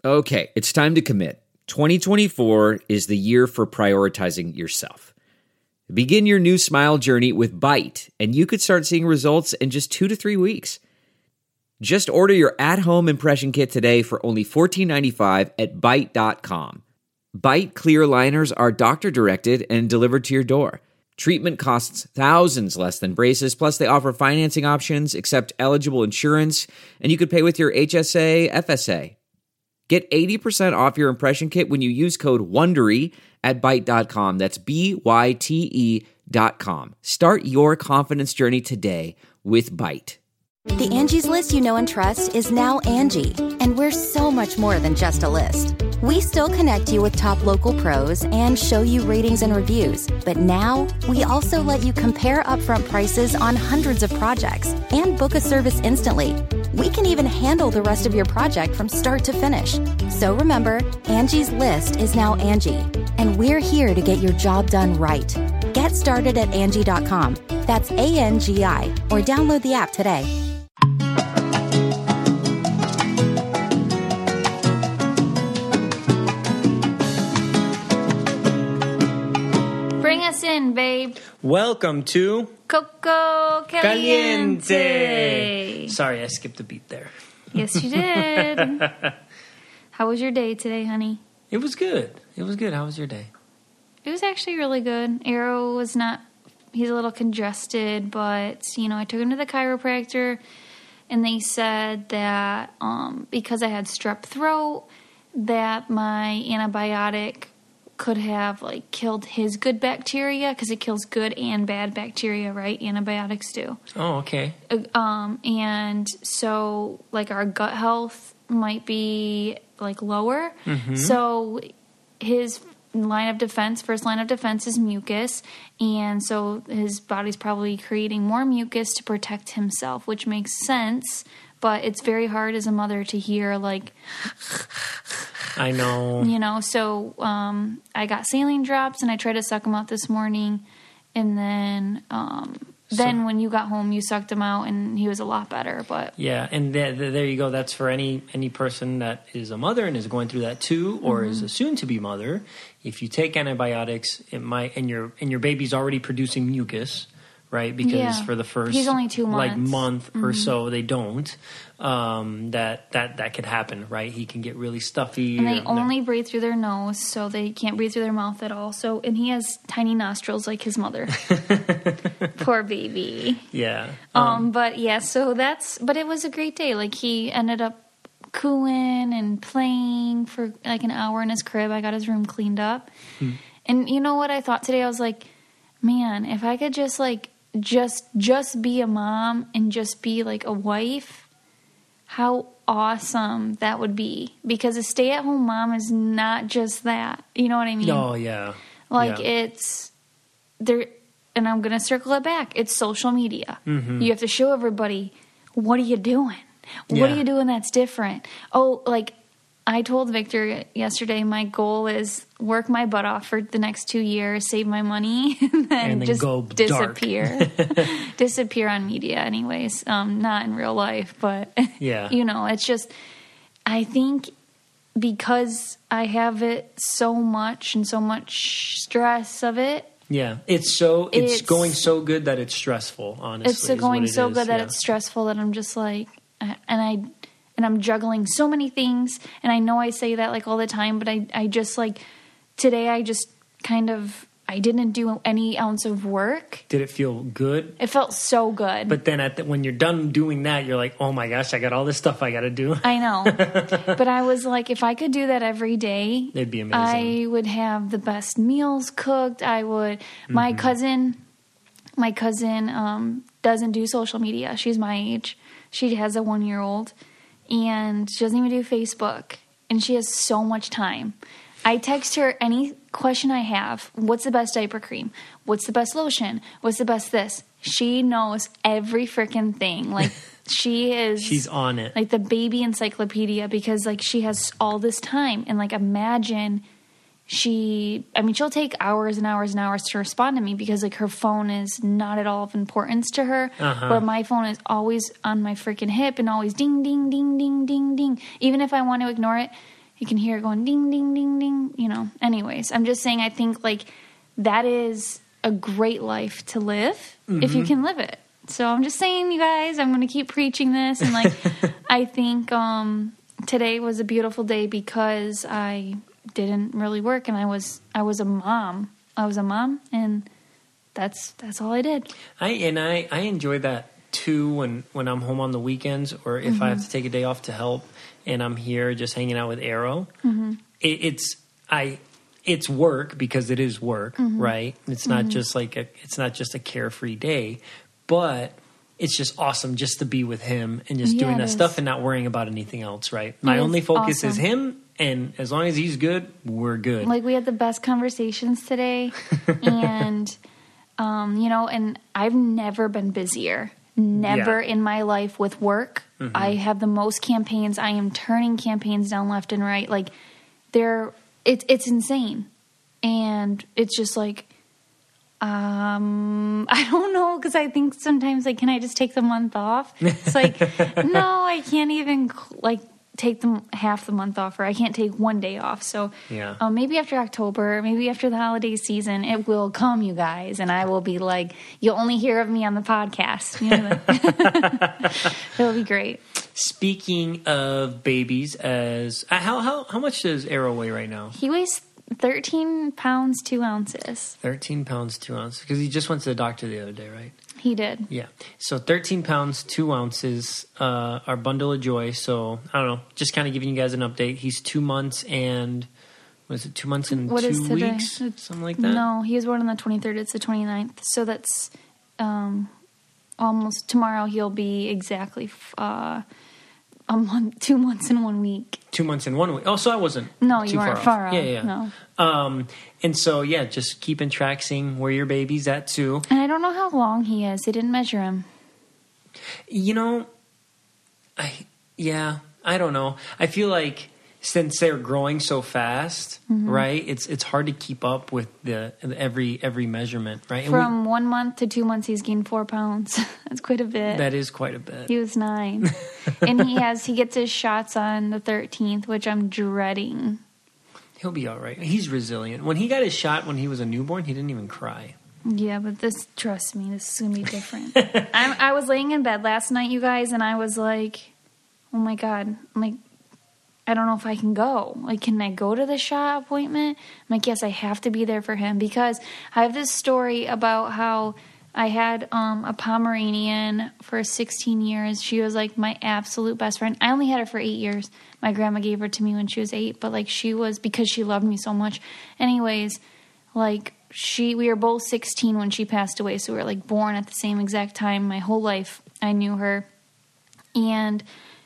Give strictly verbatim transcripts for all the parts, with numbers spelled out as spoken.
Okay, it's time to commit. twenty twenty-four is the year for prioritizing yourself. Begin your new smile journey with Byte, and you could start seeing results in just two to three weeks. Just order your at-home impression kit today for only fourteen ninety-five at byte dot com. Byte clear aligners are doctor-directed and delivered to your door. Treatment costs thousands less than braces, plus they offer financing options, accept eligible insurance, and you could pay with your H S A, F S A. Get eighty percent off your impression kit when you use code WONDERY at byte dot com. That's B Y T E dot com. Start your confidence journey today with Byte. The Angie's List you know and trust is now Angie, and we're so much more than just a list. We still connect you with top local pros and show you ratings and reviews, but now we also let you compare upfront prices on hundreds of projects and book a service instantly. We can even handle the rest of your project from start to finish. So remember, Angie's List is now Angie, and we're here to get your job done right. Get started at Angie dot com. That's A N G I, or download the app today. Bring us in, babe. Welcome to Coco Caliente. Caliente. Sorry, I skipped a beat there. Yes, you did. How was your day today, honey? It was good. It was good. How was your day? It was actually really good. Arrow was not, he's a little congested, but, you know, I took him to the chiropractor, and they said that um, because I had strep throat, that my antibiotic could have, like, killed his good bacteria, because it kills good and bad bacteria, right? Antibiotics do. Oh, okay. Um, and so, like, our gut health might be, like, lower. Mm-hmm. So his line of defense, first line of defense is mucus, and so his body's probably creating more mucus to protect himself, which makes sense, but it's very hard as a mother to hear, like, I know. You know, so um, I got saline drops, and I tried to suck them out this morning, and then um, so, then when you got home, you sucked him out, and he was a lot better. But yeah, and th- th- there you go. That's for any any person that is a mother and is going through that too, or mm-hmm. is a soon-to-be mother. If you take antibiotics, it might, and your and your baby's already producing mucus, right? Because yeah. for the first He's only two months. like month mm-hmm. or so, they don't. Um, that that that could happen, right? He can get really stuffy, and they only breathe through their nose, so they can't breathe through their mouth at all. So, and he has tiny nostrils like his mother. Poor baby. Yeah. Um, um. But yeah. So that's. But it was a great day. Like, he ended up cooing and playing for like an hour in his crib. I got his room cleaned up, hmm. and you know what I thought today? I was like, man, if I could just like just just be a mom and just be like a wife, how awesome that would be. Because a stay-at-home mom is not just that. You know what I mean? Oh, yeah. Like, yeah. it's there, and I'm going to circle it back. It's social media. Mm-hmm. You have to show everybody, what are you doing? What yeah. are you doing that's different? Oh, like, I told Victor yesterday, my goal is work my butt off for the next two years, save my money, and then, and then just go disappear. disappear on media anyways. Um, not in real life, but, yeah. you know, it's just, I think because I have it so much and so much stress of it. Yeah, it's so, it's, it's going so good that it's stressful, honestly. It's going it so is. good that yeah. it's stressful that I'm just like, and I... And I'm juggling so many things. And I know I say that like all the time, but I, I just like, today I just kind of, I didn't do any ounce of work. Did it feel good? It felt so good. But then at the, when you're done doing that, you're like, oh my gosh, I got all this stuff I got to do. I know. But I was like, if I could do that every day, it'd be amazing. I would have the best meals cooked. I would, mm-hmm. my cousin, my cousin um, doesn't do social media. She's my age. She has a one-year-old. And she doesn't even do Facebook. And she has so much time. I text her any question I have. What's the best diaper cream? What's the best lotion? What's the best this? She knows every freaking thing. Like, she is... She's on it. Like, the baby encyclopedia. Because, like, she has all this time. And, like, imagine... She, I mean, she'll take hours and hours and hours to respond to me because, like, her phone is not at all of importance to her. Uh-huh. Where my phone is always on my freaking hip and always ding, ding, ding, ding, ding, ding. Even if I want to ignore it, you can hear it going ding, ding, ding, ding, you know. Anyways, I'm just saying I think, like, that is a great life to live mm-hmm. if you can live it. So I'm just saying, you guys, I'm going to keep preaching this. And, like, I think um, today was a beautiful day because I didn't really work and I was I was a mom. I was a mom, and that's that's all I did. I And I, I enjoy that, too, when, when I'm home on the weekends or if mm-hmm. I have to take a day off to help and I'm here just hanging out with Arrow. Mm-hmm. It, it's I... It's work because it is work, mm-hmm. right? It's not mm-hmm. just like a, it's not just a carefree day, but it's just awesome just to be with him and just yeah, doing that is. stuff and not worrying about anything else, right? My only focus awesome. is him, and as long as he's good, we're good. Like, we had the best conversations today, and um, you know, and I've never been busier. Never yeah. in my life with work. Mm-hmm. I have the most campaigns. I am turning campaigns down left and right. Like, they're It's it's insane, and it's just like, um, I don't know, because I think sometimes, like, can I just take the month off? It's like, no, I can't even, like, take them half the month off, or I can't take one day off. So yeah. um, maybe after October, maybe after the holiday season, it will come, you guys, and I will be like, you'll only hear of me on the podcast. You know, it'll be great. Speaking of babies, as uh, how how how much does Arrow weigh right now? He weighs thirteen pounds two ounces. Thirteen pounds two ounces, because he just went to the doctor the other day, right? He did. Yeah. So thirteen pounds two ounces. Uh, our bundle of joy. So I don't know, just kind of giving you guys an update. He's two months and what is it? Two months and what two is today? weeks, it's, something like that. No, he was born on the twenty-third. It's the twenty-ninth. So that's um, almost tomorrow. He'll be exactly. Uh, A month, two months and one week. Two months and one week. Oh, so I wasn't. No, too you weren't far, far off. off. Yeah, yeah. No. Um, and so yeah, just keeping track, seeing where your baby's at too. And I don't know how long he is. They didn't measure him. You know, I yeah, I don't know. I feel like since they're growing so fast, mm-hmm. right? It's it's hard to keep up with the every every measurement, right? And From we, one month to two months, he's gained four pounds. That's quite a bit. That is quite a bit. He was nine, and he has he gets his shots on the thirteenth, which I'm dreading. He'll be all right. He's resilient. When he got his shot when he was a newborn, he didn't even cry. Yeah, but this, trust me, this is gonna be different. I'm, I was laying in bed last night, you guys, and I was like, "Oh my god!" I'm like. I don't know if I can go. Like, can I go to the shot appointment? I'm like, yes, I have to be there for him, because I have this story about how I had um, a Pomeranian for sixteen years. She was, like, my absolute best friend. I only had her for eight years. My grandma gave her to me when she was eight, but, like, she was, because she loved me so much. Anyways, like, she, we were both sixteen when she passed away, so we were, like, born at the same exact time. My whole life, I knew her. And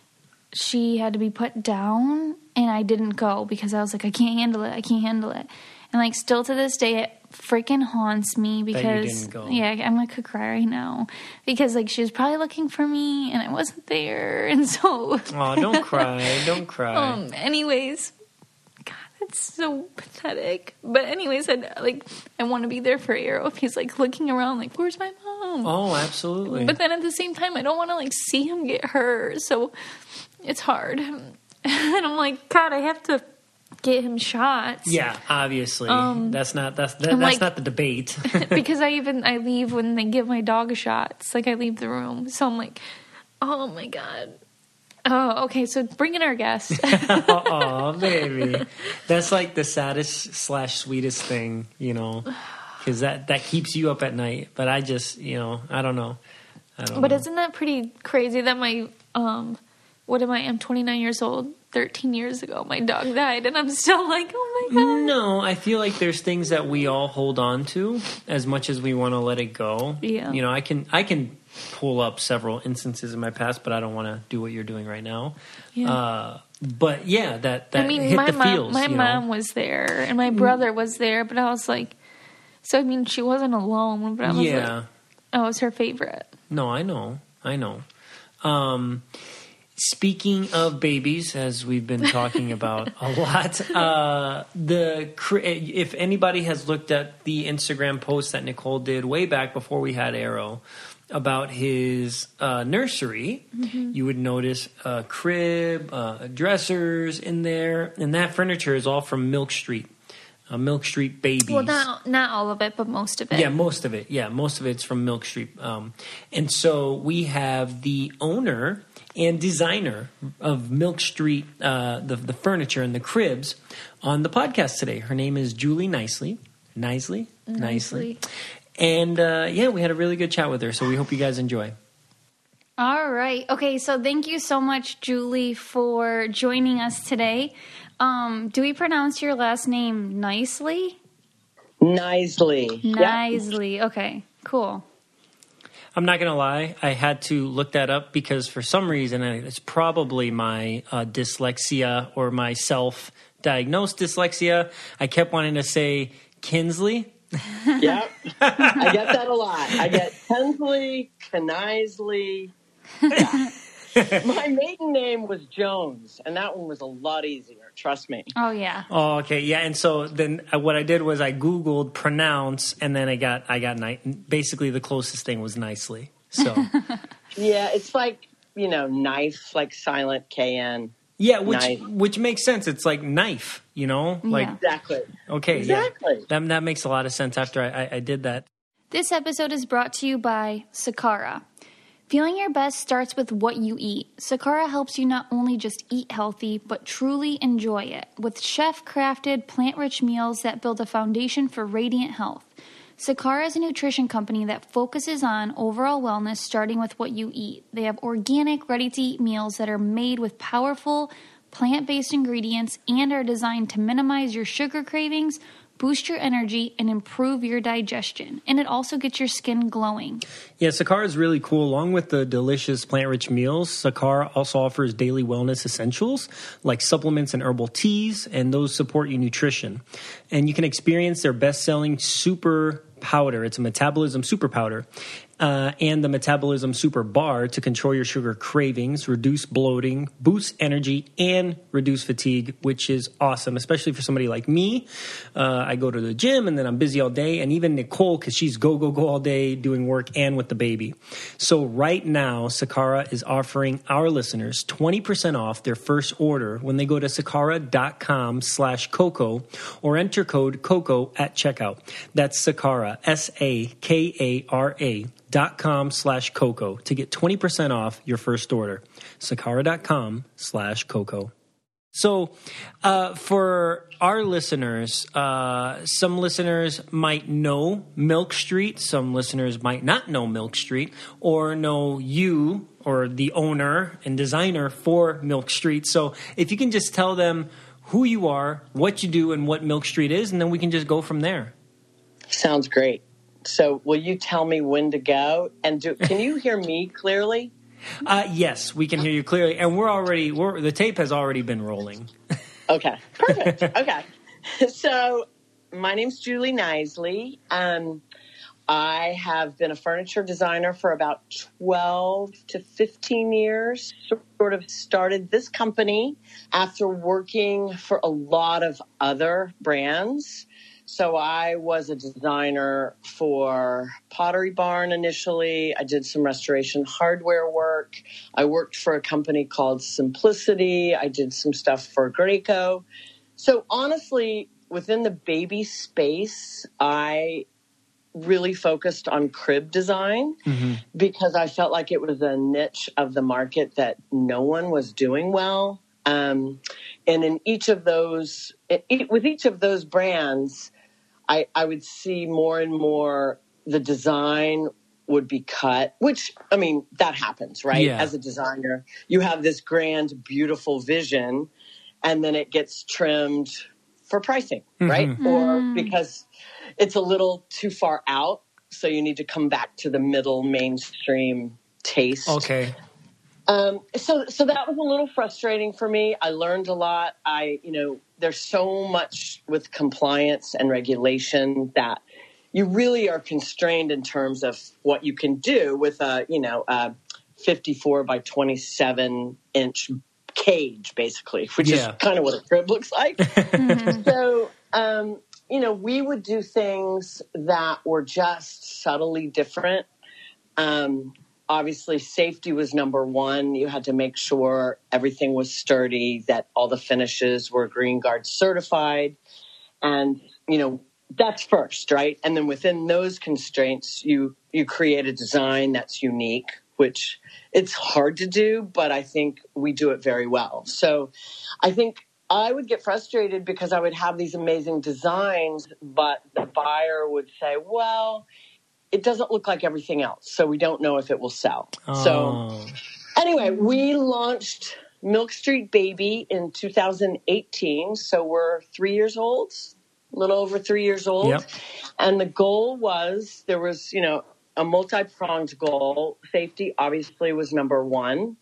she had to be put down, and I didn't go because I was like, I can't handle it. I can't handle it. And, like, still to this day, it freaking haunts me because, that you didn't go. Yeah, I'm like, could cry right now because, like, she was probably looking for me, and I wasn't there, and so. Oh, don't cry, don't cry. Um. Anyways, God, that's so pathetic. But anyways, I like, I want to be there for Arrow if he's like looking around, like, where's my mom? Oh, absolutely. But then at the same time, I don't want to like see him get hurt, so. It's hard. And I'm like, God, I have to get him shots. Yeah, obviously. Um, that's not that's that, that's like, not the debate. Because I even I leave when they give my dog a shot. It's like I leave the room. So I'm like, oh my God. Oh, okay, so bring in our guest. Oh, baby. That's like the saddest slash sweetest thing, you know, because that, that keeps you up at night. But I just, you know, I don't know. I don't but know. Isn't that pretty crazy that my... um. What am I? I'm twenty-nine years old. thirteen years ago, my dog died, and I'm still like, oh my God. No, I feel like there's things that we all hold on to as much as we want to let it go. Yeah. You know, I can I can pull up several instances in my past, but I don't want to do what you're doing right now. Yeah. Uh, but yeah, that, that I mean, hit my the mom, feels. My you mom know? was there, and my brother was there, but I was like, so I mean, she wasn't alone, but I was yeah. like, I was her favorite. No, I know. I know. Um... Speaking of babies, as we've been talking about a lot, uh, the if anybody has looked at the Instagram post that Nicole did way back before we had Arrow, about his uh, nursery, mm-hmm. you would notice a crib, uh, dressers in there, and that furniture is all from Milk Street. Uh, Milk Street Babies. Well, not not all of it, but most of it. Yeah, most of it. Yeah, most of it's from Milk Street. Um, and so we have the owner and designer of Milk Street, uh, the the furniture and the cribs, on the podcast today. Her name is Julie Nicely. Nicely? Nicely. Nicely. And, uh, yeah, we had a really good chat with her, so we hope you guys enjoy. All right. Okay, so thank you so much, Julie, for joining us today. Um, do we pronounce your last name nicely? Nicely. Nicely. Yep. Okay, cool. I'm not going to lie. I had to look that up because for some reason, it's probably my uh, dyslexia or my self-diagnosed dyslexia. I kept wanting to say Kinsley. Yeah, I get that a lot. I get Kinsley, Knisley. Yeah. My maiden name was Jones, and that one was a lot easier. Trust me. Oh yeah. Oh okay, yeah. And so then what I did was I Googled pronounce, and then I got I got ni- basically the closest thing was nicely. So yeah, it's like you know knife, like silent K N. Yeah, which knife. which makes sense. It's like knife, you know? Like yeah. Exactly. Okay, exactly. Yeah. That, that makes a lot of sense after I, I, I did that. This episode is brought to you by Sakara. Feeling your best starts with what you eat. Sakara helps you not only just eat healthy, but truly enjoy it, with chef-crafted, plant-rich meals that build a foundation for radiant health. Sakara is a nutrition company that focuses on overall wellness, starting with what you eat. They have organic, ready-to-eat meals that are made with powerful, plant-based ingredients and are designed to minimize your sugar cravings, boost your energy, and improve your digestion. And it also gets your skin glowing. Yeah, Sakara is really cool. Along with the delicious plant-rich meals, Sakara also offers daily wellness essentials like supplements and herbal teas, and those support your nutrition. And you can experience their best-selling super powder. It's a metabolism super powder. Uh, and the Metabolism Super Bar to control your sugar cravings, reduce bloating, boost energy, and reduce fatigue, which is awesome, especially for somebody like me. Uh, I go to the gym, and then I'm busy all day, and even Nicole, because she's go, go, go all day doing work and with the baby. So right now, Sakara is offering our listeners twenty percent off their first order when they go to sakara.com slash Coco or enter code COCO at checkout. That's Sakara, S A K A R A. dot com slash Coco to get twenty percent off your first order. Sakara.com slash Coco. So uh, for our listeners, uh, some listeners might know Milk Street. Some listeners might not know Milk Street or know you or the owner and designer for Milk Street. So if you can just tell them who you are, what you do, and what Milk Street is, and then we can just go from there. Sounds great. So will you tell me when to go? And do, can you hear me clearly? Uh, yes, we can hear you clearly. And we're already, we're, the tape has already been rolling. Okay, perfect. Okay. So my name's Julie Nicely. Um, I have been a furniture designer for about twelve to fifteen years. Sort of started this company after working for a lot of other brands. So I was a designer for Pottery Barn initially. I did some restoration hardware work. I worked for a company called Simplicity. I did some stuff for Graco. So honestly, within the baby space, I really focused on crib design mm-hmm. because I felt like it was a niche of the market that no one was doing well. Um, and in each of those, it, with each of those brands, I, I would see more and more the design would be cut, which, I mean, that happens, right? Yeah. As a designer, you have this grand, beautiful vision, and then it gets trimmed for pricing, mm-hmm. right? Mm. Or because it's a little too far out, so you need to come back to the middle mainstream taste. Okay. Um, so, so that was a little frustrating for me. I learned a lot. I, you know, there's so much with compliance and regulation that you really are constrained in terms of what you can do with a, you know, a fifty-four by twenty-seven inch cage, basically, which yeah. is kind of what a crib looks like. Mm-hmm. So, um, you know, we would do things that were just subtly different. Um, obviously, safety was number one. You had to make sure everything was sturdy, that all the finishes were Green Guard certified. And, you know, that's first, right? And then within those constraints, you, you create a design that's unique, which it's hard to do, but I think we do it very well. So I think I would get frustrated because I would have these amazing designs, but the buyer would say, well, it doesn't look like everything else, so we don't know if it will sell. Oh. So anyway, we launched Milk Street Baby in two thousand eighteen, so we're three years old, a little over three years old. Yep. And the goal was, there was, you know, a multi-pronged goal. Safety obviously was number one.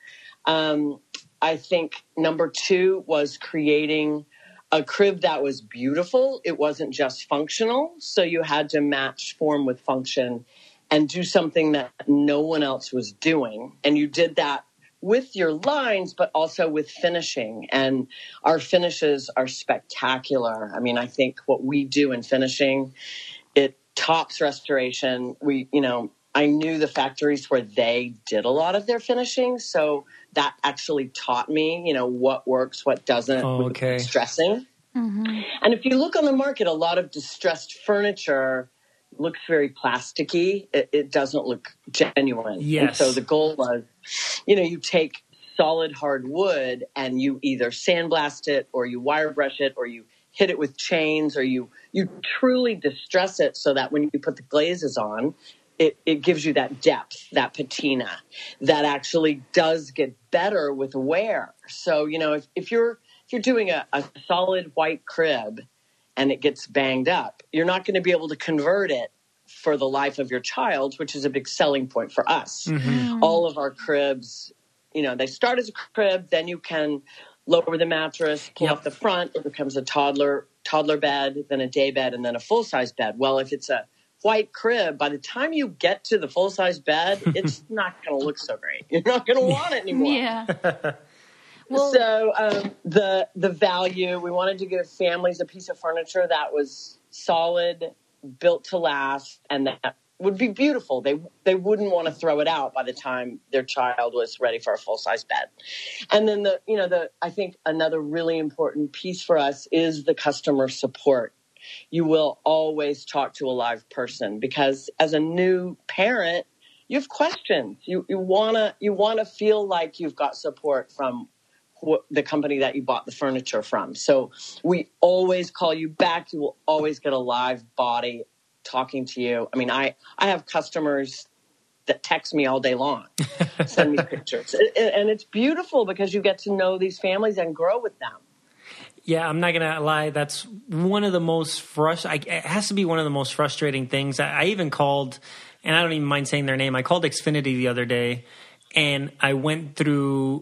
Um, I think number two was creating a crib that was beautiful. It wasn't just functional. So you had to match form with function and do something that no one else was doing. And you did that with your lines, but also with finishing. And our finishes are spectacular. I mean, I think what we do in finishing, it tops restoration. We, you know, I knew the factories where they did a lot of their finishing. So that actually taught me, you know, what works, what doesn't, Oh, okay. with distressing. Mm-hmm. And if you look on the market, a lot of distressed furniture looks very plasticky. It, it doesn't look genuine. Yes. And so the goal was, you know, you take solid hard wood and you either sandblast it or you wire brush it or you hit it with chains or you, you truly distress it so that when you put the glazes on, It, it gives you that depth, that patina that actually does get better with wear. So, you know, if, if you're if you're doing a, a solid white crib and it gets banged up, you're not going to be able to convert it for the life of your child, which is a big selling point for us. Mm-hmm. All of our cribs, you know, they start as a crib, then you can lower the mattress, pull Yep. up the front, it becomes a toddler toddler bed, then a day bed, and then a full-size bed. Well, if it's a white crib, by the time you get to the full-size bed, it's not going to look so great. You're not going to want it anymore. Yeah. Well, So um, the the value, we wanted to give families a piece of furniture that was solid, built to last, and that would be beautiful. They they wouldn't want to throw it out by the time their child was ready for a full-size bed. And then the you know the I think another really important piece for us is the customer support. You will always talk to a live person because as a new parent, you have questions. You you wanna you wanna feel like you've got support from wh- the company that you bought the furniture from. So we always call you back. You will always get a live body talking to you. I mean, I I have customers that text me all day long, send me pictures, and, and it's beautiful because you get to know these families and grow with them. Yeah, I'm not gonna lie. That's one of the most frustrating. It has to be one of the most frustrating things. I, I even called, and I don't even mind saying their name. I called Xfinity the other day, and I went through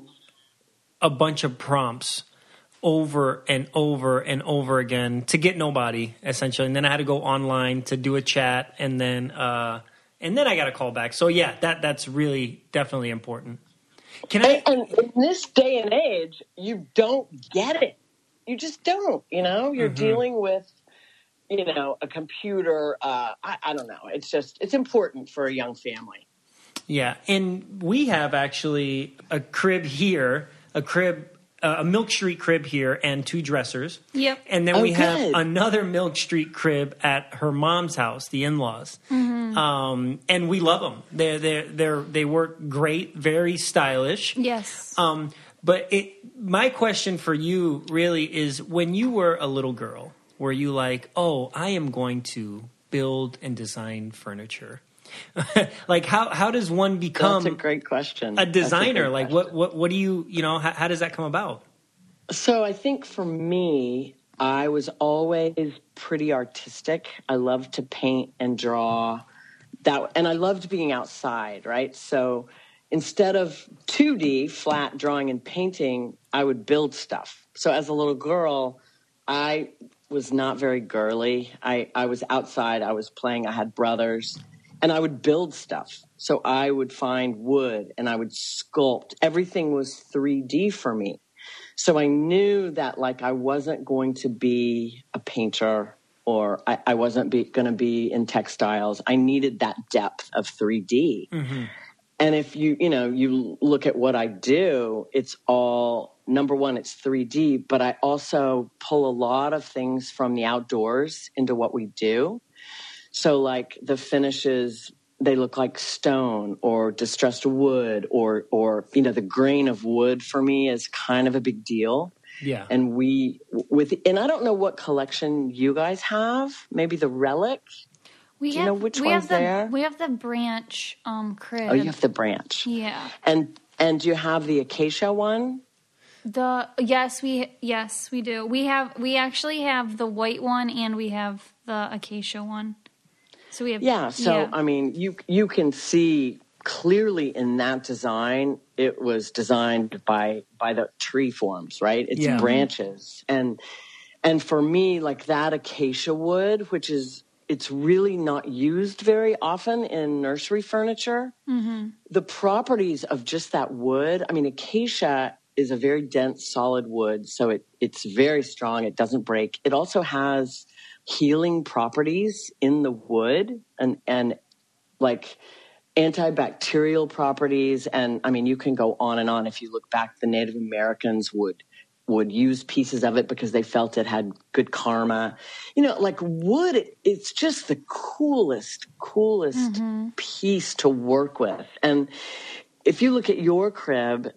a bunch of prompts over and over and over again to get nobody, essentially. And then I had to go online to do a chat, and then uh, and then I got a call back. So yeah, that that's really definitely important. Can I? And, and in this day and age, you don't get it. You just don't, you know, you're Mm-hmm. dealing with, you know, a computer. Uh, I, I don't know. It's just, it's important for a young family. Yeah, and we have actually a crib here, a crib, uh, a Milk Street crib here, and two dressers. Yep. And then Oh, we have good. another Milk Street crib at her mom's house, the in-laws. Um, and we love them. They're they they're they work great, very stylish. yes. Um, but it, my question for you really is: when you were a little girl, were you like, "Oh, I am going to build and design furniture"? Like how how does one become That's a great question. a That's designer? great Like question. what what what do you you know? How, how does that come about? So I think for me, I was always pretty artistic. I loved to paint and draw. That and I loved being outside, right? So instead of two D flat drawing and painting, I would build stuff. So as a little girl, I was not very girly. I, I was outside. I was playing. I had brothers. And I would build stuff. So I would find wood and I would sculpt. Everything was three D for me. So I knew that like I wasn't going to be a painter or I, I wasn't going to be in textiles. I needed that depth of three D. Mm-hmm. And if you, you know, you look at what I do, it's all, number one, it's three D, but I also pull a lot of things from the outdoors into what we do. So like the finishes, they look like stone or distressed wood or, or, you know, the grain of wood for me is kind of a big deal. Yeah. And we, with, and I don't know what collection you guys have, maybe the Relic. We Do have, you know which we one's have the, there? We have the branch um, crib. Oh, you have the branch. Yeah. And and you have the acacia one? The yes, we yes we do. We have we actually have the white one and we have the acacia one. So we have yeah. So yeah. I mean, you you can see clearly in that design, it was designed by by the tree forms, right? It's yeah. branches, and and for me, like that acacia wood, which is it's really not used very often in nursery furniture. Mm-hmm. The properties of just that wood, I mean, acacia is a very dense, solid wood, so it, it's very strong. It doesn't break. It also has healing properties in the wood and, and like antibacterial properties. And, I mean, you can go on and on. If you look back, the Native Americans would would use pieces of it because they felt it had good karma. You know, like wood, it, it's just the coolest, coolest mm-hmm. piece to work with. And if you look at your crib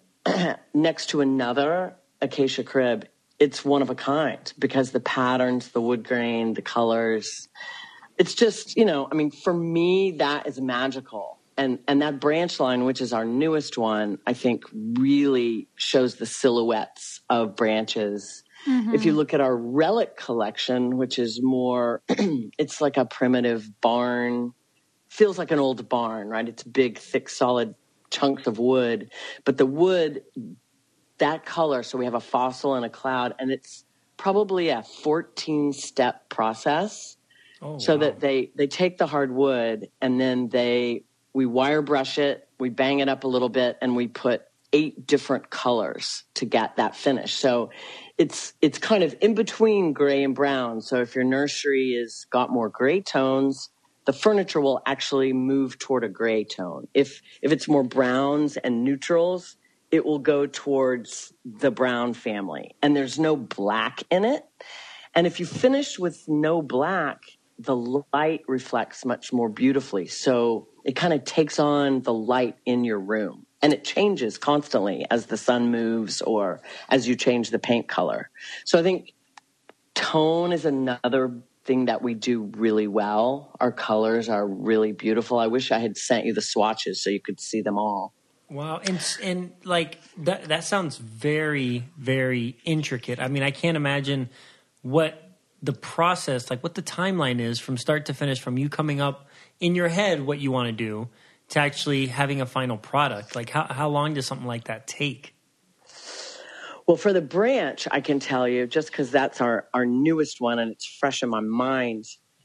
next to another acacia crib, it's one of a kind because the patterns, the wood grain, the colors, it's just, you know, I mean, for me, that is magical. And and that branch line, which is our newest one, I think really shows the silhouettes of branches. Mm-hmm. If you look at our Relic collection, which is more, it's like a primitive barn, feels like an old barn, right? It's big, thick, solid chunks of wood. But the wood, that color, so we have a fossil and a cloud, and it's probably a fourteen-step process. Oh, so wow. that they, they take the hard wood and then they... we wire brush it, we bang it up a little bit, and we put eight different colors to get that finish. So it's it's kind of in between gray and brown. So if your nursery has got more gray tones, the furniture will actually move toward a gray tone. If if it's more browns and neutrals, it will go towards the brown family. And there's no black in it. And if you finish with no black, the light reflects much more beautifully. So it kind of takes on the light in your room. And it changes constantly as the sun moves or as you change the paint color. So I think tone is another thing that we do really well. Our colors are really beautiful. I wish I had sent you the swatches so you could see them all. Wow. And, and like, that, that sounds very, very intricate. I mean, I can't imagine what the process, like what the timeline is from start to finish, from you coming up in your head what you want to do to actually having a final product. Like how, how long does something like that take? Well, for the branch, I can tell you, just because that's our, our newest one and it's fresh in my mind,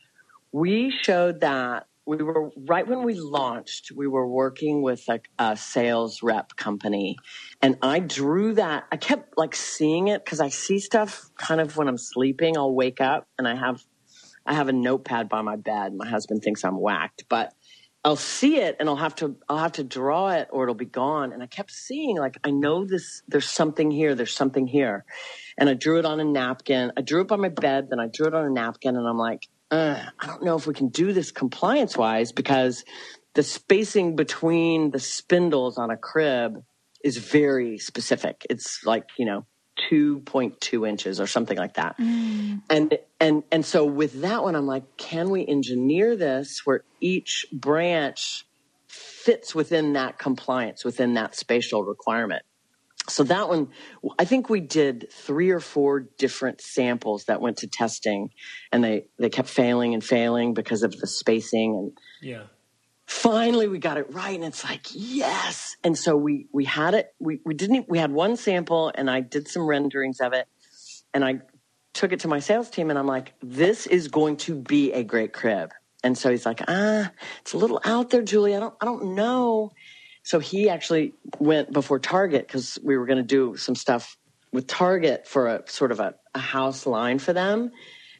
we showed that we were, right when we launched, we were working with a, a sales rep company. And I drew that, I kept like seeing it because I see stuff kind of when I'm sleeping. I'll wake up and I have, I have a notepad by my bed. My husband thinks I'm whacked, but I'll see it and I'll have to, I'll have to draw it or it'll be gone. And I kept seeing like, I know this, there's something here, there's something here. And I drew it on a napkin. I drew it by my bed, then I drew it on a napkin and I'm like, Uh, I don't know if we can do this compliance-wise because the spacing between the spindles on a crib is very specific. It's like, you know, two point two inches or something like that. Mm. And and and so with that one, I'm like, can we engineer this where each branch fits within that compliance, within that spatial requirement? So that one, I think we did three or four different samples that went to testing, and they, they kept failing and failing because of the spacing. And yeah, finally we got it right, and it's like, yes. And so we, we had it. We, we didn't. We had one sample, and I did some renderings of it, and I took it to my sales team, and I'm like, this is going to be a great crib. And so he's like, ah, it's a little out there, Julie. I don't, I don't know. So he actually went before Target because we were going to do some stuff with Target for a sort of a, a house line for them.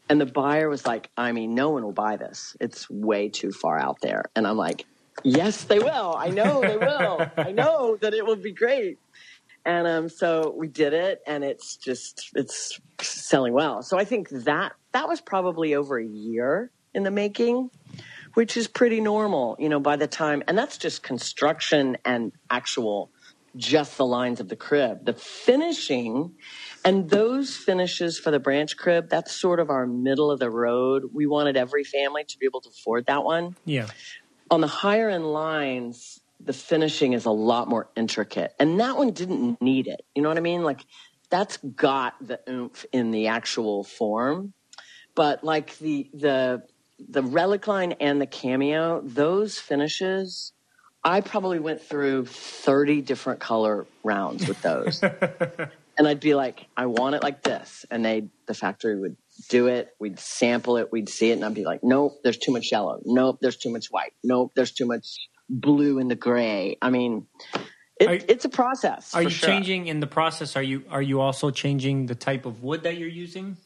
And the buyer was like, I mean, no one will buy this. It's way too far out there. And I'm like, yes, they will. I know they will. I know that it will be great. And um, so we did it, and it's just, it's selling well. So I think that that was probably over a year in the making, which is pretty normal, you know, by the time, and that's just construction and actual, just the lines of the crib. The finishing, and those finishes for the branch crib, that's sort of our middle of the road. We wanted every family to be able to afford that one. Yeah. On the higher end lines, the finishing is a lot more intricate. And that one didn't need it. You know what I mean? Like, that's got the oomph in the actual form. But like the the the Relic line and the Cameo, those finishes, I probably went through thirty different color rounds with those. And I'd be like, I want it like this. And they, the factory would do it. We'd sample it. We'd see it. And I'd be like, nope, there's too much yellow. Nope, there's too much white. Nope, there's too much blue in the gray. I mean, it, are, it's a process. Are you sure. changing in the process? Are you are you also changing the type of wood that you're using?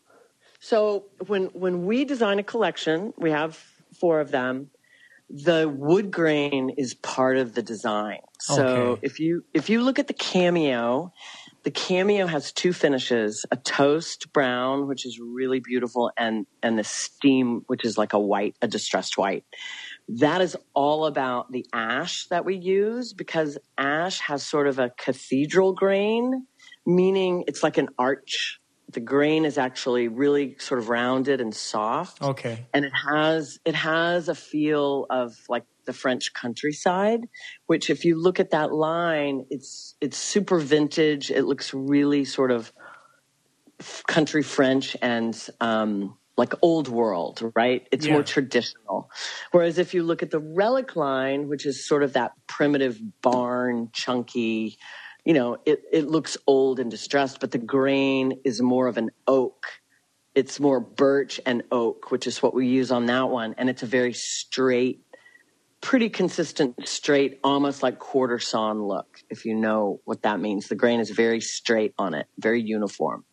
So when when we design a collection, we have four of them. The wood grain is part of the design. So Okay. if you if you look at the Cameo, the Cameo has two finishes: a toast brown, which is really beautiful, and and the steam, which is like a white, a distressed white. That is all about the ash that we use, because ash has sort of a cathedral grain, meaning it's like an arch. The grain is actually really sort of rounded and soft. Okay. And it has it has a feel of like the French countryside, which if you look at that line, it's it's super vintage. It looks really sort of country French and um like old world, right? It's Yeah. more traditional. Whereas if you look at the Relic line, which is sort of that primitive barn, chunky, you know, it, it looks old and distressed, but the grain is more of an oak. It's more birch and oak, which is what we use on that one. And it's a very straight, pretty consistent, straight, almost like quarter sawn look, if you know what that means. The grain is very straight on it, very uniform.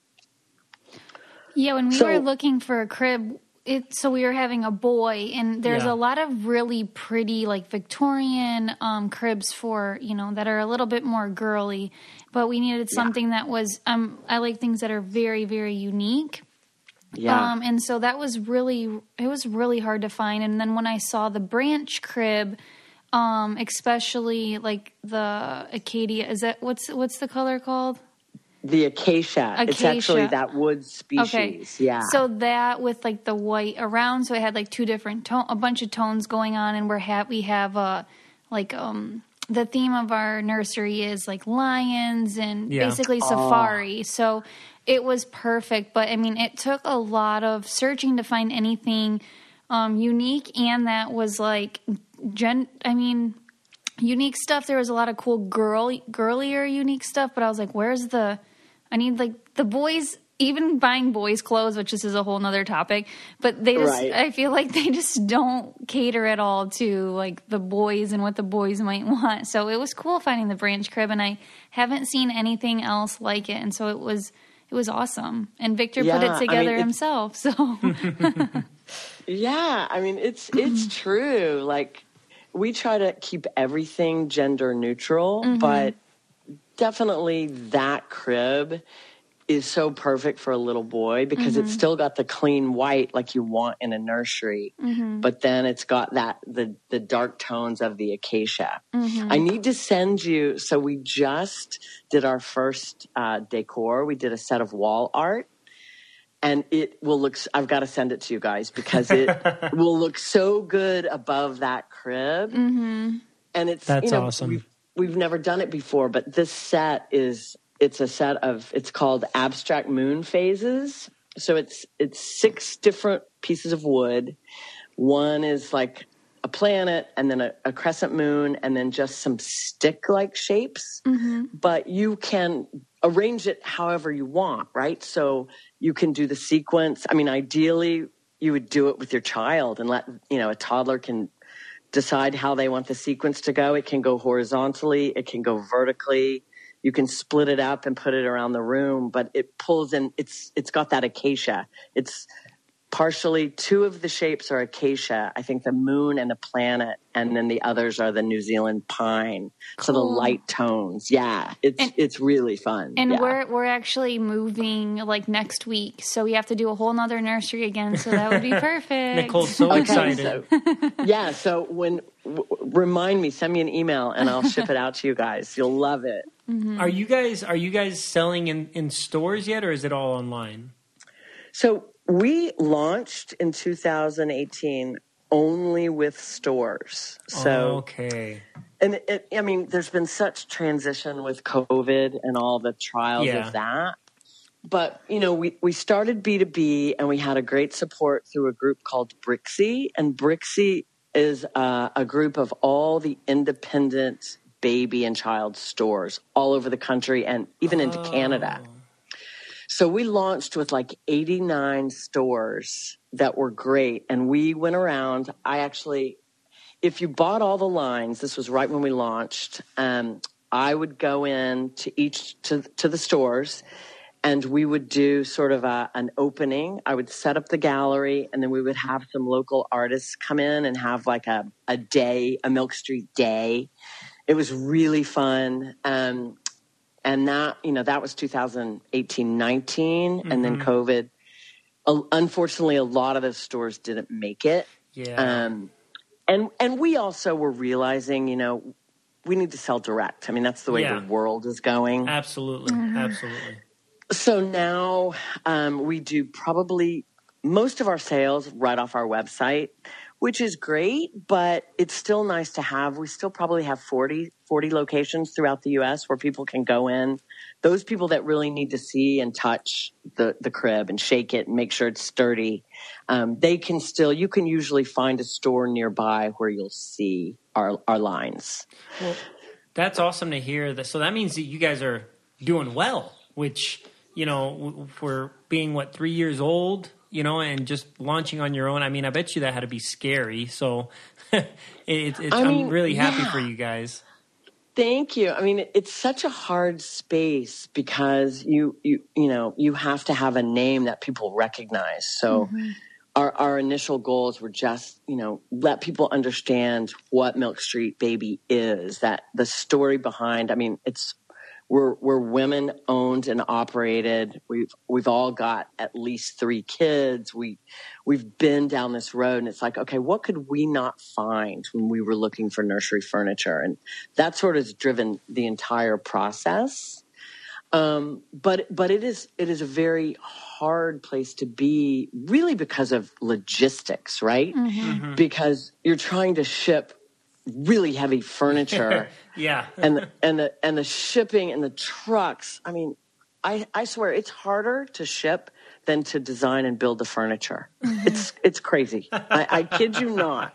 Yeah, when we So- were looking for a crib, it so we were having a boy, and there's Yeah. a lot of really pretty, like Victorian um, cribs for, you know, that are a little bit more girly. But we needed something that was, um, I like things that are very, very unique. Yeah. Um, and so that was really, it was really hard to find. And then when I saw the branch crib, um, especially like the Acadia, is that, what's, what's the color called? The acacia. It's Acacia. actually that wood species. Okay. Yeah. So that with like the white around, so it had like two different tone, a bunch of tones going on, and we're ha- we have uh like um the theme of our nursery is like lions and Yeah. basically safari. So it was perfect, but I mean it took a lot of searching to find anything um unique, and that was like gen. I mean. Unique stuff. There was a lot of cool girl, girlier unique stuff, but I was like, where's the, I need like the boys, even buying boys clothes, which this is a whole nother topic, but they just, Right. I feel like they just don't cater at all to like the boys and what the boys might want. So it was cool finding the branch crib, and I haven't seen anything else like it. And so it was, it was awesome. And Victor Yeah, put I it together mean, it's- himself. So Yeah, I mean, it's it's true. Like, we try to keep everything gender neutral, but definitely that crib is so perfect for a little boy because it's still got the clean white like you want in a nursery, but then it's got that the the dark tones of the acacia. I need to send you. So we just did our first uh, decor. We did a set of wall art. And it will look, I've got to send it to you guys because it will look so good above that crib. Mm-hmm. And it's, That's you know, awesome. We've, we've never done it before, but this set is, it's a set of, it's called Abstract Moon Phases. So it's, it's six different pieces of wood. One is like a planet, and then a, a crescent moon, and then just some stick-like shapes. Mm-hmm. But you can arrange it however you want, right? So you can do the sequence. I mean, ideally, you would do it with your child and let, you know, a toddler can decide how they want the sequence to go. It can go horizontally. It can go vertically. You can split it up and put it around the room, but it pulls in, it's, it's got that acacia. It's, partially, two of the shapes are acacia. I think the moon and the planet, and then the others are the New Zealand pine. Cool. So the light tones. Yeah, it's and, it's really fun. And yeah. we're we're actually moving like next week, so we have to do a whole nother nursery again. So that would be perfect. Nicole's so okay, excited. So, yeah. So when w- remind me, send me an email, and I'll ship it out to you guys. You'll love it. Mm-hmm. Are you guys are you guys selling in, in stores yet, or is it all online? So we launched in two thousand eighteen only with stores. So okay. And it, I mean, there's been such transition with COVID and all the trials yeah. of that. But, you know, we, we started B two B, and we had a great support through a group called Brixie. And Brixie is uh, a group of all the independent baby and child stores all over the country and even oh. into Canada. So we launched with like eighty-nine stores that were great. And we went around. I actually, if you bought all the lines, this was right when we launched, um, I would go in to each, to, to the stores, and we would do sort of a, an opening. I would set up the gallery, and then we would have some local artists come in and have like a, a day, a Milk Street day. It was really fun. Um, And that, you know, that was two thousand eighteen, nineteen, mm-hmm. and then COVID. Uh, unfortunately, a lot of the stores didn't make it. Yeah. Um, and and we also were realizing, you know, we need to sell direct. I mean, that's the way yeah. the world is going. Absolutely, mm-hmm. absolutely. So now um, we do probably most of our sales right off our website, which is great, but it's still nice to have. We still probably have forty, forty locations throughout the U S where people can go in. Those people that really need to see and touch the, the crib and shake it and make sure it's sturdy, um, they can still, you can usually find a store nearby where you'll see our, our lines. Well, that's awesome to hear. That. So that means that you guys are doing well, which, you know, for being, what, three years old, you know, and just launching on your own. I mean, I bet you that had to be scary. So it, it's, I mean, I'm really happy yeah. for you guys. Thank you. I mean, it's such a hard space because you, you, you know, you have to have a name that people recognize. So mm-hmm. our, our initial goals were just, you know, let people understand what Milk Street Baby is, that the story behind, I mean, it's, We're we're women owned and operated. We've we've all got at least three kids. We we've been down this road, and it's like, okay, what could we not find when we were looking for nursery furniture? And that sort of has driven the entire process. Um, but but it is it is a very hard place to be, really because of logistics, right? Mm-hmm. Mm-hmm. Because you're trying to ship really heavy furniture. yeah. and the, and the and the shipping and the trucks. I mean, I, I swear it's harder to ship than to design and build the furniture. Mm-hmm. It's it's crazy. I, I kid you not.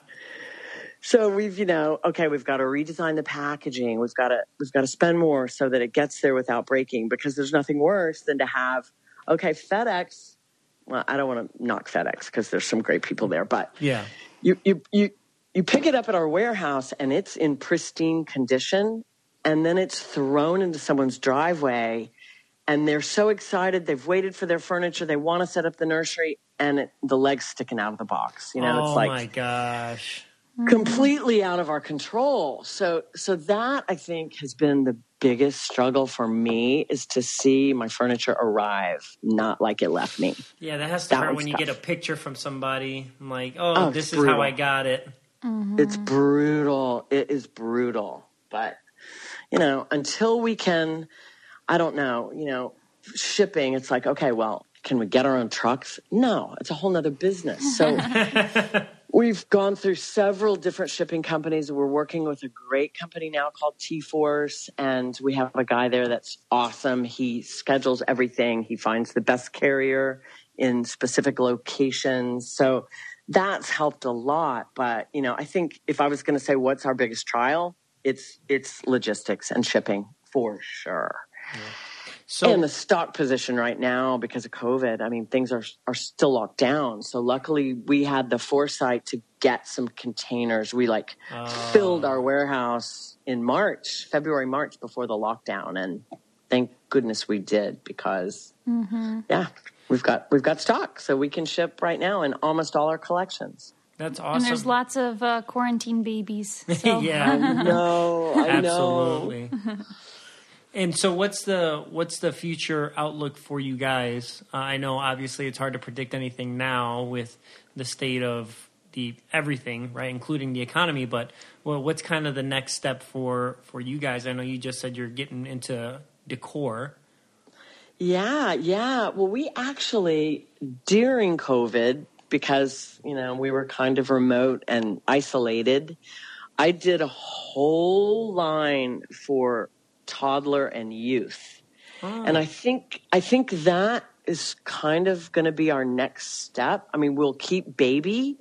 So we've, you know, okay, we've got to redesign the packaging. We've got to we've got to spend more so that it gets there without breaking, because there's nothing worse than to have, okay, FedEx. Well, I don't want to knock FedEx because there's some great people there, but yeah, you you you. You pick it up at our warehouse and it's in pristine condition, and then it's thrown into someone's driveway, and they're so excited. They've waited for their furniture. They want to set up the nursery, and it, the leg's sticking out of the box. You know, oh it's like, my gosh, completely out of our control. So, so that I think has been the biggest struggle for me, is to see my furniture arrive not like it left me. Yeah, that has to that hurt when tough. you get a picture from somebody. I'm like, oh, oh this is brutal. How I got it. Mm-hmm. It's brutal. It is brutal. But, you know, until we can, I don't know, you know, shipping, it's like, okay, well, can we get our own trucks? No, it's a whole nother business. So we've gone through several different shipping companies. We're working with a great company now called T-Force, and we have a guy there that's awesome. He schedules everything. He finds the best carrier in specific locations. So that's helped a lot. But, you know, I think if I was going to say what's our biggest trial, it's it's logistics and shipping for sure. Yeah. So, and the stock position right now, because of COVID, I mean, things are are still locked down. So luckily we had the foresight to get some containers. We like uh, filled our warehouse in March, February, March before the lockdown. And thank goodness we did because, Mm-hmm. yeah, we've got we've got stock, so we can ship right now in almost all our collections. That's awesome. And there's lots of uh, quarantine babies. So. Yeah. No, I know. Absolutely. And so what's the what's the future outlook for you guys? Uh, I know obviously it's hard to predict anything now with the state of the everything, right, including the economy, but well, what's kind of the next step for, for you guys? I know you just said you're getting into decor. Yeah, yeah. Well, we actually, during COVID, because, you know, we were kind of remote and isolated, I did a whole line for toddler and youth. Oh. And I think I think that is kind of going to be our next step. I mean, we'll keep baby,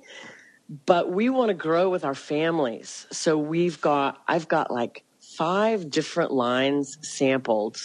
but we want to grow with our families. So we've got I've got like five different lines sampled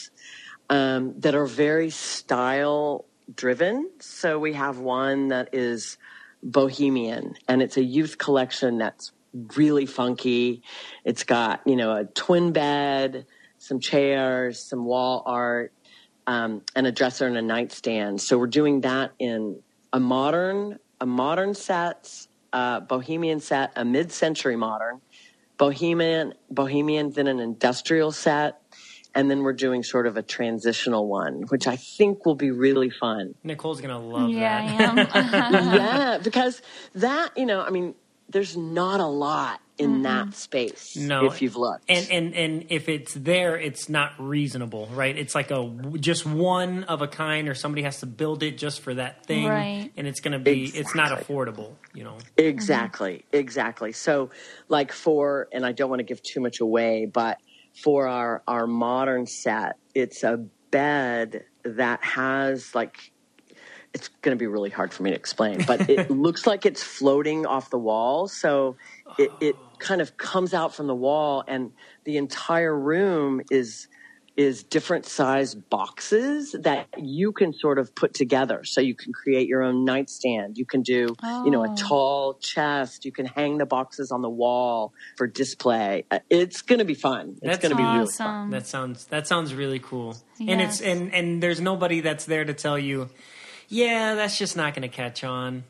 um, that are very style driven. So we have one that is bohemian, and it's a youth collection that's really funky. It's got, you know, a twin bed, some chairs, some wall art, um, and a dresser and a nightstand. So we're doing that in a modern, a modern set, uh, bohemian set, a mid-century modern, bohemian, bohemian, then an industrial set. And then we're doing sort of a transitional one, which I think will be really fun. Nicole's going to love yeah, that. I am. Yeah, because that, you know, I mean, there's not a lot in mm-hmm. that space no. if you've looked. And, and and if it's there, it's not reasonable, right? It's like a just one of a kind, or somebody has to build it just for that thing. Right. And it's going to be, exactly. it's not affordable, you know? Exactly, mm-hmm. exactly. So like for, and I don't want to give too much away, but for our, our modern set, it's a bed that has like, it's going to be really hard for me to explain, but it looks like it's floating off the wall. So it, it kind of comes out from the wall, and the entire room is is different sized boxes that you can sort of put together. So you can create your own nightstand. You can do, oh. you know, a tall chest. You can hang the boxes on the wall for display. It's going to be fun. It's going to be awesome. really fun. That sounds that sounds really cool. Yes. And it's and and there's nobody that's there to tell you, yeah, that's just not going to catch on.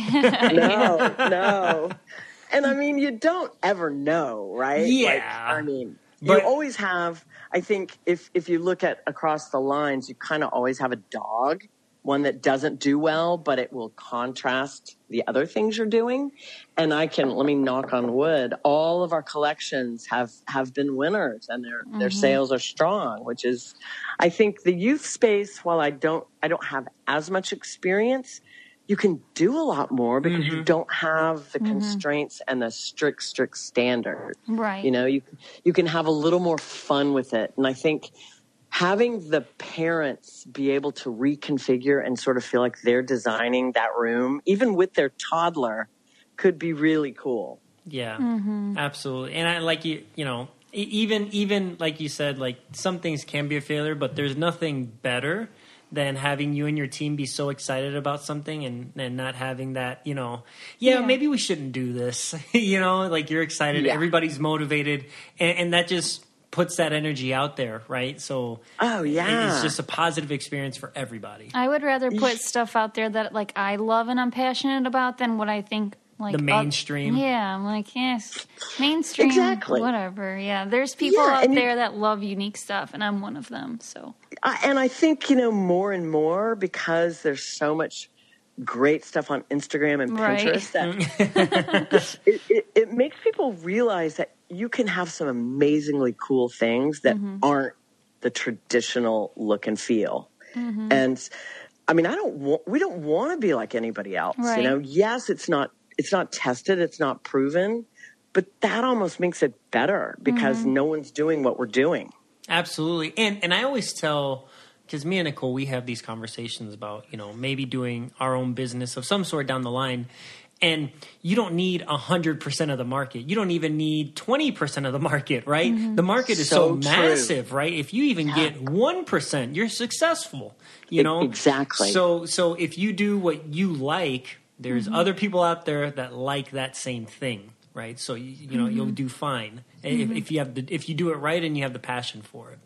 No, no. And I mean, you don't ever know, right? Yeah. Like, I mean, but, you always have, I think if, if you look at across the lines, you kind of always have a dog, one that doesn't do well, but it will contrast the other things you're doing. And I can, let me knock on wood, all of our collections have, have been winners, and their, mm-hmm. their sales are strong, which is, I think the youth space, while I don't, I don't have as much experience, you can do a lot more because mm-hmm. you don't have the mm-hmm. constraints and the strict, strict standard. Right. You know, you, you can have a little more fun with it. And I think having the parents be able to reconfigure and sort of feel like they're designing that room, even with their toddler, could be really cool. Yeah, mm-hmm. absolutely. And I like you, you know, even, even like you said, like some things can be a failure, but there's nothing better than having you and your team be so excited about something and, and not having that, you know, yeah, yeah. maybe we shouldn't do this. You know, like you're excited, yeah. everybody's motivated, and, and that just puts that energy out there, right? So oh yeah, it's just a positive experience for everybody. I would rather put stuff out there that like I love and I'm passionate about than what I think like the mainstream. Uh, yeah, I'm like, yes, mainstream, exactly. whatever. Yeah, there's people yeah, out there you, that love unique stuff, and I'm one of them. So, I, and I think, you know, more and more because there's so much great stuff on Instagram and Pinterest right. that it, it, it makes people realize that you can have some amazingly cool things that mm-hmm. aren't the traditional look and feel. Mm-hmm. And I mean, I don't want, we don't want to be like anybody else. Right. You know, yes, it's not, it's not tested, it's not proven, but that almost makes it better because mm-hmm. no one's doing what we're doing. Absolutely. And, and I always tell, because me and Nicole, we have these conversations about, you know, maybe doing our own business of some sort down the line. And you don't need one hundred percent of the market. You don't even need twenty percent of the market, right? Mm-hmm. The market is so, so massive, right? If you even yeah. get one percent, you're successful, you know? Exactly. So so if you do what you like, there's mm-hmm. other people out there that like that same thing, right? So, you, you know, mm-hmm. you'll do fine mm-hmm. if, if you have the, if you do it right and you have the passion for it.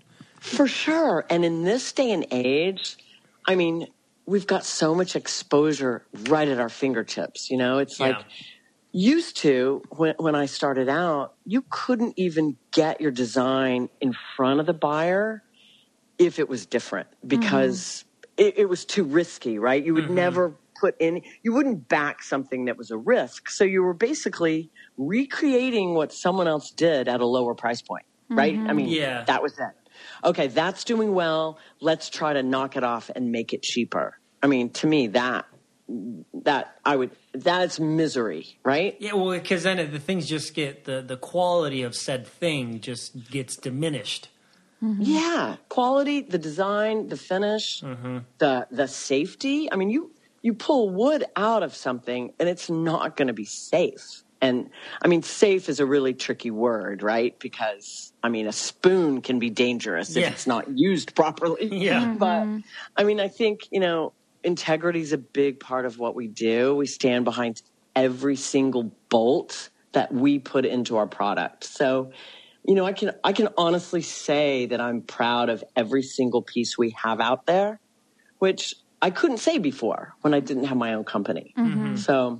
For sure. And in this day and age, I mean, we've got so much exposure right at our fingertips. You know, it's like, Yeah. used to, when, when I started out, you couldn't even get your design in front of the buyer if it was different because mm-hmm. it, it was too risky, right? You would mm-hmm. never put in, you wouldn't back something that was a risk. So you were basically recreating what someone else did at a lower price point, right? Mm-hmm. I mean, yeah. that was it. Okay, that's doing well. Let's try to knock it off and make it cheaper. I mean, to me, that that I would that's misery, right? Yeah, well, because then the things just get the the quality of said thing just gets diminished. Mm-hmm. Yeah, quality, the design, the finish, mm-hmm. the the safety. I mean, you you pull wood out of something and it's not going to be safe. And I mean, safe is a really tricky word, right? Because I mean, a spoon can be dangerous yeah. if it's not used properly. Yeah, mm-hmm. But I mean, I think you know. Integrity is a big part of what we do. We stand behind every single bolt that we put into our product. So, you know, I can I can honestly say that I'm proud of every single piece we have out there, which I couldn't say before when I didn't have my own company. Mm-hmm. So,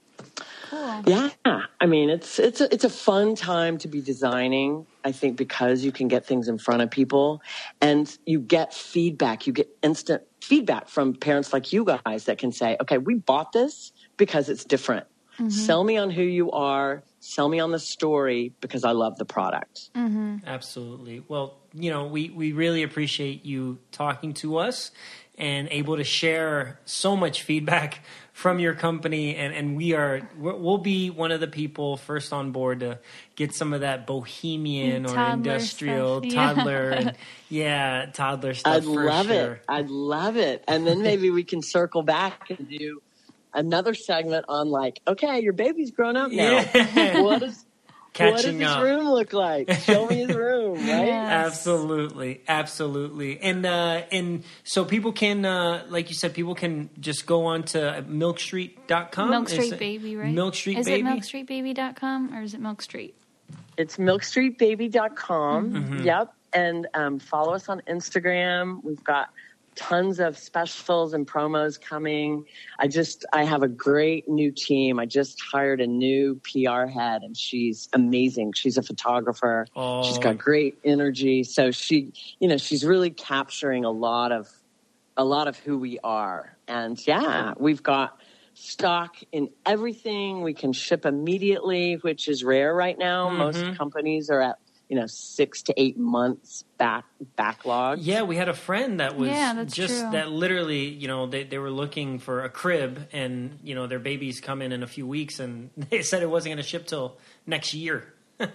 cool. Yeah, I mean, it's it's a, it's a fun time to be designing. I think because you can get things in front of people and you get feedback. You get instant feedback from parents like you guys that can say, okay, we bought this because it's different. Mm-hmm. Sell me on who you are. Sell me on the story because I love the product. Mm-hmm. Absolutely. Well, you know, we, we really appreciate you talking to us and able to share so much feedback from your company. And, and we are, we'll be one of the people first on board to get some of that bohemian toddler or industrial stuff, yeah. toddler. And, yeah, toddler stuff. I'd for love sure. it. I'd love it. And then maybe we can circle back and do another segment on like, okay, your baby's grown up now. Yeah. What is Catching what does his up. room look like? Show me his room, right? Yes. Absolutely, absolutely, and uh, and so people can, uh, like you said, people can just go on to milk street dot com. Milk Is Street it Baby, right? Milk Street is Baby. it milk street baby dot com or is it Milk Street? It's milk street baby dot com. Mm-hmm. Yep. And um, follow us on Instagram. We've got tons of specials and promos coming. I just, I have a great new team. I just hired a new P R head and she's amazing. She's a photographer. Oh. She's got great energy. So she, you know, she's really capturing a lot of, a lot of who we are. And yeah, we've got stock in everything. We can ship immediately, which is rare right now. Mm-hmm. Most companies are at, you know, six to eight months back backlog. Yeah, we had a friend that was Yeah, that's just true. that literally, you know, they, they were looking for a crib and, you know, their baby's coming in a few weeks and they said it wasn't going to ship till next year. Yeah,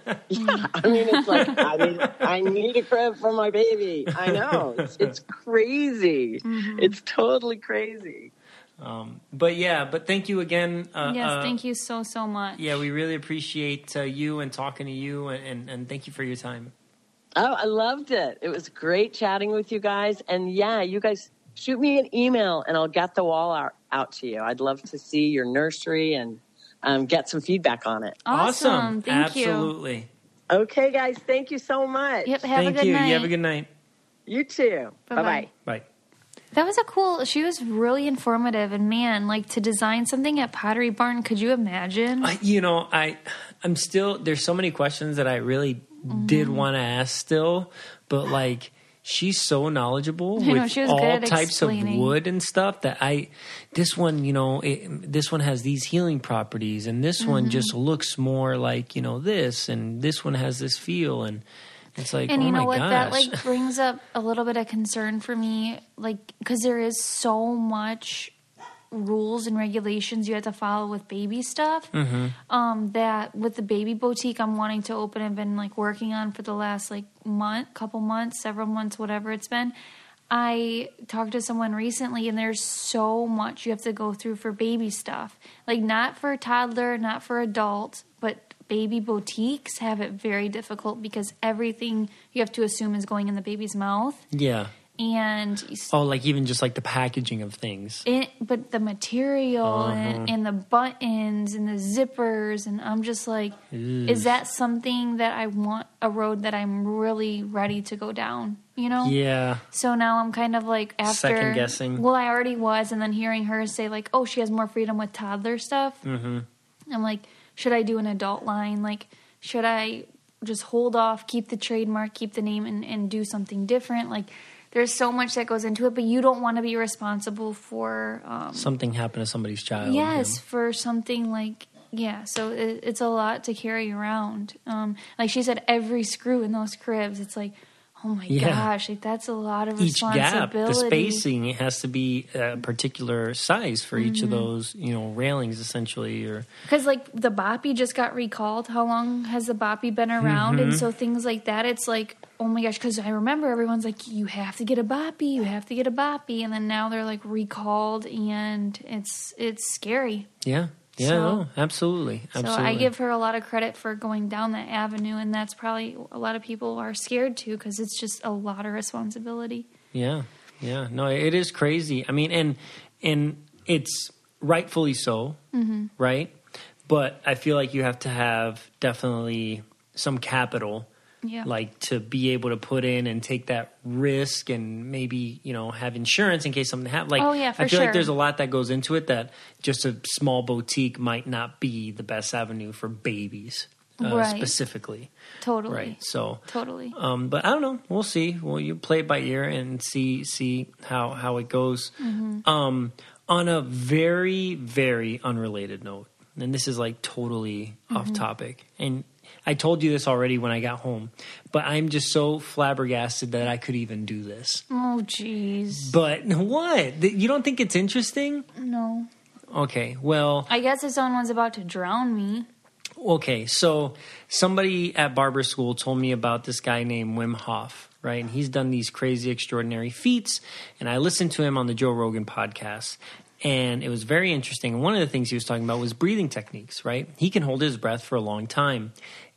I mean, it's like, I mean, I need a crib for my baby. I know. It's, it's crazy. Mm-hmm. It's totally crazy. Um, but yeah, but thank you again. Uh, yes, uh, thank you so, so much. Yeah, we really appreciate uh, you and talking to you, and, and, and thank you for your time. Oh, I loved it. It was great chatting with you guys. And yeah, you guys shoot me an email and I'll get the wall out, out to you. I'd love to see your nursery and um, get some feedback on it. Awesome. Thank you. Absolutely. Okay, guys. Thank you so much. Yep, have Thank a good you. night. You have a good night. You too. Bye-bye. Bye-bye. Bye. That was a cool, she was really informative, and man, like to design something at Pottery Barn, could you imagine? I, you know, I, I'm still, there's so many questions that I really Mm-hmm. did want to ask still, but like, she's so knowledgeable I know, with she was all good at types of explaining. wood and stuff that I, this one, you know, it, this one has these healing properties and this Mm-hmm. one just looks more like, you know, this, and this one has this feel, and it's like, And oh you know my what? gosh. That like brings up a little bit of concern for me, like because there is so much rules and regulations you have to follow with baby stuff. Mm-hmm. Um, that with the baby boutique I'm wanting to open and been like working on for the last like month, couple months, several months, whatever it's been. I talked to someone recently, and there's so much you have to go through for baby stuff. Like not for toddler, not for adult, but baby boutiques have it very difficult because everything you have to assume is going in the baby's mouth. Yeah. And oh, like even just like the packaging of things. It, but the material Uh-huh. and, and the buttons and the zippers, and I'm just like, Ew. is that something that I want, a road that I'm really ready to go down? You know? Yeah. So now I'm kind of like after Second guessing. Well, I already was, and then hearing her say like, oh, she has more freedom with toddler stuff. Mm-hmm. I'm like, should I do an adult line? Like, should I just hold off, keep the trademark, keep the name, and, and do something different? Like, there's so much that goes into it, but you don't want to be responsible for um, something happened to somebody's child. Yes, yeah. for something like yeah. So it, it's a lot to carry around. Um, like she said, every screw in those cribs, it's like, oh my Yeah. gosh, like that's a lot of Each gap, responsibility. the spacing, it has to be a particular size for each of those, you know, railings essentially. Or Because like the boppy just got recalled. How long has the boppy been around? Mm-hmm. And so things like that, it's like, oh my gosh, because I remember everyone's like, you have to get a boppy, you have to get a boppy, and then now they're like recalled, and it's it's scary. yeah, yeah, So- no, absolutely, absolutely. So I give her a lot of credit for going down that avenue, and that's probably a lot of people are scared to because it's just a lot of responsibility. Yeah, yeah, no, it is crazy. I mean, and and it's rightfully so, Mm-hmm. right? But I feel like you have to have definitely some capital. Yeah. Like to be able to put in and take that risk and maybe, you know, have insurance in case something happens. Like, Oh, yeah, for I feel sure. like there's a lot that goes into it that just a small boutique might not be the best avenue for babies uh, Right. specifically. Totally. Right. So, Totally. um, but I don't know. We'll see. Well, you play it by ear and see see how, how it goes. Mm-hmm. Um, on a very, very unrelated note, and this is like totally Mm-hmm. off topic, and I told you this already when I got home, but I'm just so flabbergasted that I could even do this. Oh, jeez. But what? You don't think it's interesting? No. Okay, well, I guess if someone's about to drown me. okay. So somebody at barber school told me about this guy named Wim Hof, right? And he's done these crazy, extraordinary feats. And I listened to him on the Joe Rogan podcast. And it was very interesting. And one of the things he was talking about was breathing techniques, right? He can hold his breath for a long time.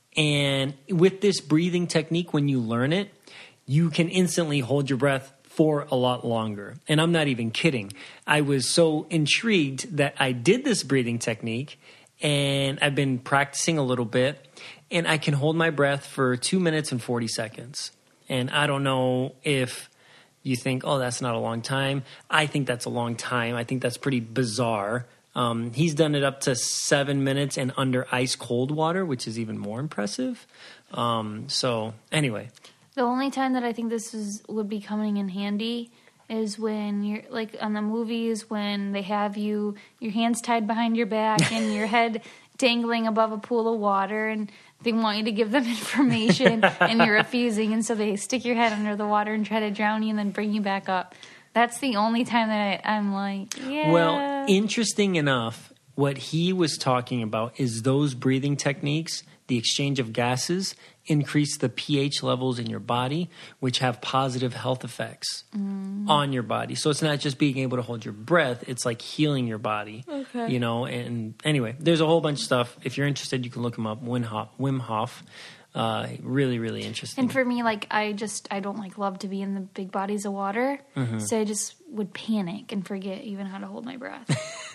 And with this breathing technique, when you learn it, you can instantly hold your breath for a lot longer. And I'm not even kidding. I was so intrigued that I did this breathing technique, and I've been practicing a little bit, and I can hold my breath for two minutes and forty seconds. And I don't know if you think, oh, that's not a long time. I think that's a long time. I think that's pretty bizarre. Um, he's done it up to seven minutes and under ice cold water, which is even more impressive. Um, so anyway, The only time that I think this is would be coming in handy is when you're like on the movies when they have you your hands tied behind your back and your head dangling above a pool of water, and they want you to give them information and you're refusing, and so they stick your head under the water and try to drown you and then bring you back up. That's the only time that I, I'm like, yeah. well, interesting enough, what he was talking about is those breathing techniques, the exchange of gases, increase the pH levels in your body, which have positive health effects mm. on your body. So it's not just being able to hold your breath, it's like healing your body. Okay. You know, and anyway, there's a whole bunch of stuff. If you're interested, you can look him up, Wim Hof. Wim Hof. Uh, really, really interesting. And for me, like, I just, I don't like love to be in the big bodies of water. Mm-hmm. So I just would panic and forget even how to hold my breath.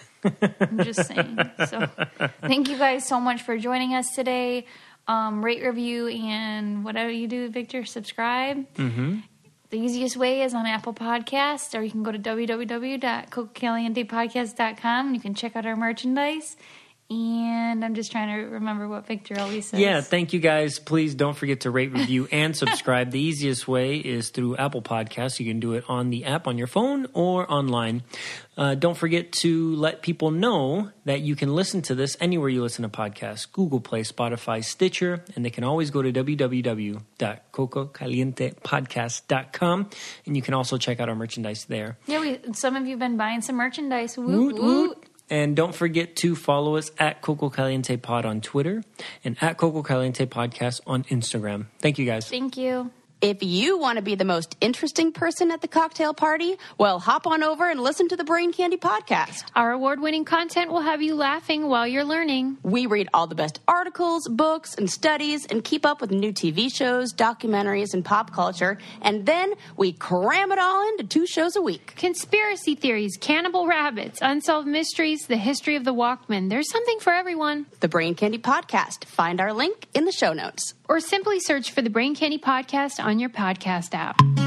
I'm just saying. So thank you guys so much for joining us today. Um, rate, review, and whatever you do, Victor, subscribe. Mm-hmm. The easiest way is on Apple Podcasts, or you can go to w w w dot coco caliente podcast dot com and you can check out our merchandise. And I'm just trying to remember what Victor always says. Yeah, thank you guys. Please don't forget to rate, review, and subscribe. The easiest way is through Apple Podcasts. You can do it on the app on your phone or online. Uh, don't forget to let people know that you can listen to this anywhere you listen to podcasts, Google Play, Spotify, Stitcher, and they can always go to w w w dot coco caliente podcast dot com, and you can also check out our merchandise there. Yeah, we, some of you have been buying some merchandise. Woot, Woot, woot. woot. And don't forget to follow us at Coco Caliente Pod on Twitter and at Coco Caliente Podcast on Instagram. Thank you, guys. Thank you. If you want to be the most interesting person at the cocktail party, well, hop on over and listen to the Brain Candy podcast. Our award-winning content will have you laughing while you're learning. We read all the best articles, books, and studies and keep up with new T V shows, documentaries, and pop culture. And then we cram it all into two shows a week. Conspiracy theories, cannibal rabbits, unsolved mysteries, the history of the Walkman. There's something for everyone. The Brain Candy podcast. Find our link in the show notes. Or simply search for the Brain Candy podcast on your podcast app.